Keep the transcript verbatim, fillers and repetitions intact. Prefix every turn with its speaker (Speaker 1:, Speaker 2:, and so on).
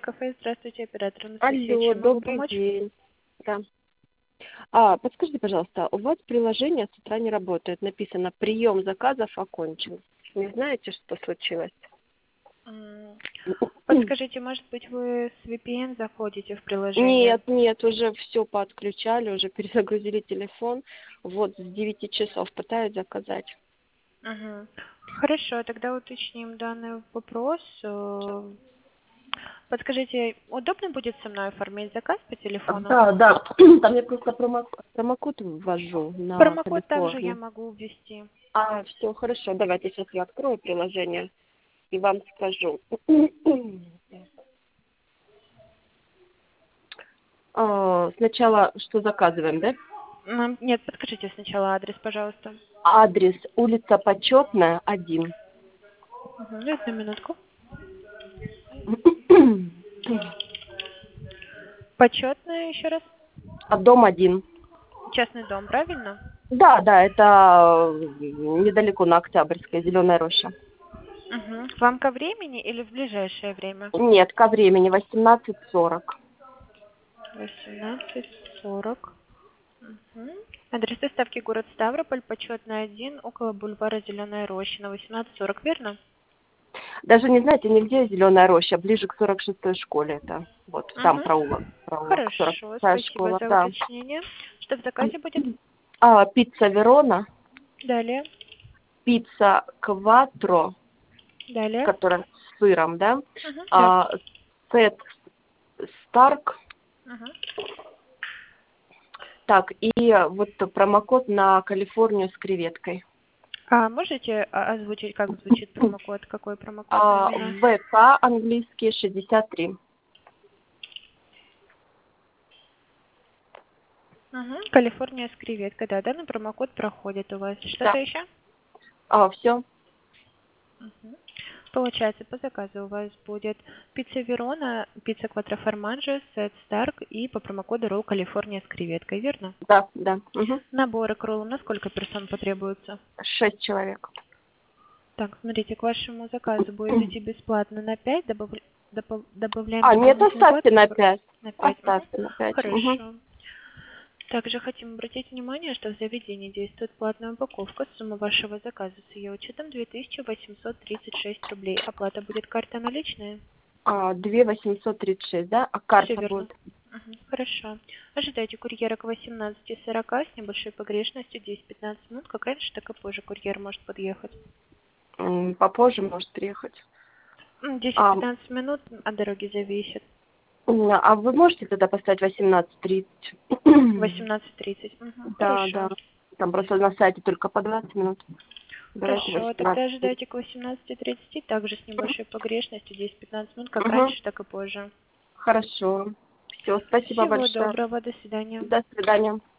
Speaker 1: кафе. Здравствуйте, оператор Анастасия.
Speaker 2: Алло,
Speaker 1: Чем могу
Speaker 2: добрый
Speaker 1: помочь?
Speaker 2: день. Да. А, подскажите, пожалуйста, у вас приложение с утра не работает. Написано «Прием заказов окончен». Не знаете, что случилось?
Speaker 1: М, Подскажите, может быть, вы с ви пи эн заходите в приложение?
Speaker 2: Нет, нет, уже все подключали, уже перезагрузили телефон. Вот с девяти часов пытаюсь заказать.
Speaker 1: Мгм. Хорошо, тогда уточним данный вопрос. Э, Подскажите, удобно будет со мной оформить заказ по телефону?
Speaker 2: Да, да. Там я просто промо- промокод ввожу на
Speaker 1: Промокод также я
Speaker 2: Калифорнию.
Speaker 1: могу ввести.
Speaker 2: А, все, хорошо. Давайте сейчас я открою приложение и вам скажу. А, Сначала что заказываем, да?
Speaker 1: М, Нет, подскажите сначала адрес, пожалуйста.
Speaker 2: Адрес улица Почетная, один.
Speaker 1: Мгм, одну минутку. Почетная еще раз.
Speaker 2: А дом один.
Speaker 1: Частный дом, правильно?
Speaker 2: Да, да, это э, недалеко на Октябрьской, Зеленая роща.
Speaker 1: Мгм. Вам ко времени или в ближайшее время?
Speaker 2: Нет, ко времени восемнадцать сорок.
Speaker 1: восемнадцать сорок. Мгм. Адрес доставки город Ставрополь, почетный один, около бульвара Зеленая роща, на восемнадцать сорок, верно?
Speaker 2: Даже не знаете, нигде Зеленая роща, ближе к сорок шестой школе это. Вот там
Speaker 1: Угу.
Speaker 2: проулок, проулок, сорок
Speaker 1: Хорошо,
Speaker 2: шестая
Speaker 1: спасибо
Speaker 2: школа,
Speaker 1: за
Speaker 2: да.
Speaker 1: уточнение. Что в заказе будет?
Speaker 2: А, пицца Верона,
Speaker 1: Далее.
Speaker 2: пицца Кватро,
Speaker 1: Далее.
Speaker 2: которая с сыром, да,
Speaker 1: Угу. Да.
Speaker 2: а, сет Старк,
Speaker 1: Угу.
Speaker 2: так, и вот промокод на Калифорнию с креветкой.
Speaker 1: А можете а, озвучить, как звучит промокод? Какой промокод
Speaker 2: А,
Speaker 1: именно?
Speaker 2: вэ ка английский шестьдесят три.
Speaker 1: Угу. Калифорния с креветкой. Да, данный промокод проходит у вас. Что-то
Speaker 2: Да.
Speaker 1: еще?
Speaker 2: А, все.
Speaker 1: Мгм. Получается, по заказу у вас будет пицца Верона, пицца Кватроформаджо, сет Старк и по промокоду Ролл Калифорния с креветкой, верно?
Speaker 2: Да, да. Угу.
Speaker 1: Наборы к роллу на сколько персон потребуются?
Speaker 2: Шесть человек.
Speaker 1: Так, смотрите, к вашему заказу будет идти бесплатно на пять, добав- допо- добавляем
Speaker 2: А, нет,
Speaker 1: дополнительную
Speaker 2: оставьте
Speaker 1: плату
Speaker 2: на пять.
Speaker 1: на пять. Мгм.
Speaker 2: Оставьте на пять. Угу.
Speaker 1: Хорошо. Также хотим обратить внимание, что в заведении действует платная упаковка. Сумма вашего заказа с ее учетом две тысячи восемьсот тридцать шесть рублей. Оплата будет карта наличная?
Speaker 2: А, две восемьсот тридцать шесть, да? А
Speaker 1: Все
Speaker 2: карта
Speaker 1: верно.
Speaker 2: будет?
Speaker 1: Мгм. Хорошо. Ожидайте курьера к восемнадцати сорока с небольшой погрешностью десять-пятнадцать минут. Как раньше, так и позже курьер может подъехать.
Speaker 2: М, Попозже может приехать.
Speaker 1: М,
Speaker 2: А,
Speaker 1: десять-пятнадцать минут от дороги зависит.
Speaker 2: м, а вы можете тогда поставить восемнадцать тридцать?
Speaker 1: восемнадцать тридцать. Мгм.
Speaker 2: Да, да.
Speaker 1: Хорошо.
Speaker 2: Там просто на сайте только по двадцать минут. Давайте
Speaker 1: Хорошо. Тогда
Speaker 2: восемнадцать тридцать.
Speaker 1: ожидайте к восемнадцати тридцати, также с небольшой погрешностью десять-пятнадцать минут, как
Speaker 2: Угу.
Speaker 1: раньше, так и позже.
Speaker 2: Хорошо. Все, спасибо
Speaker 1: Всего
Speaker 2: большое.
Speaker 1: доброго. До свидания.
Speaker 2: До свидания.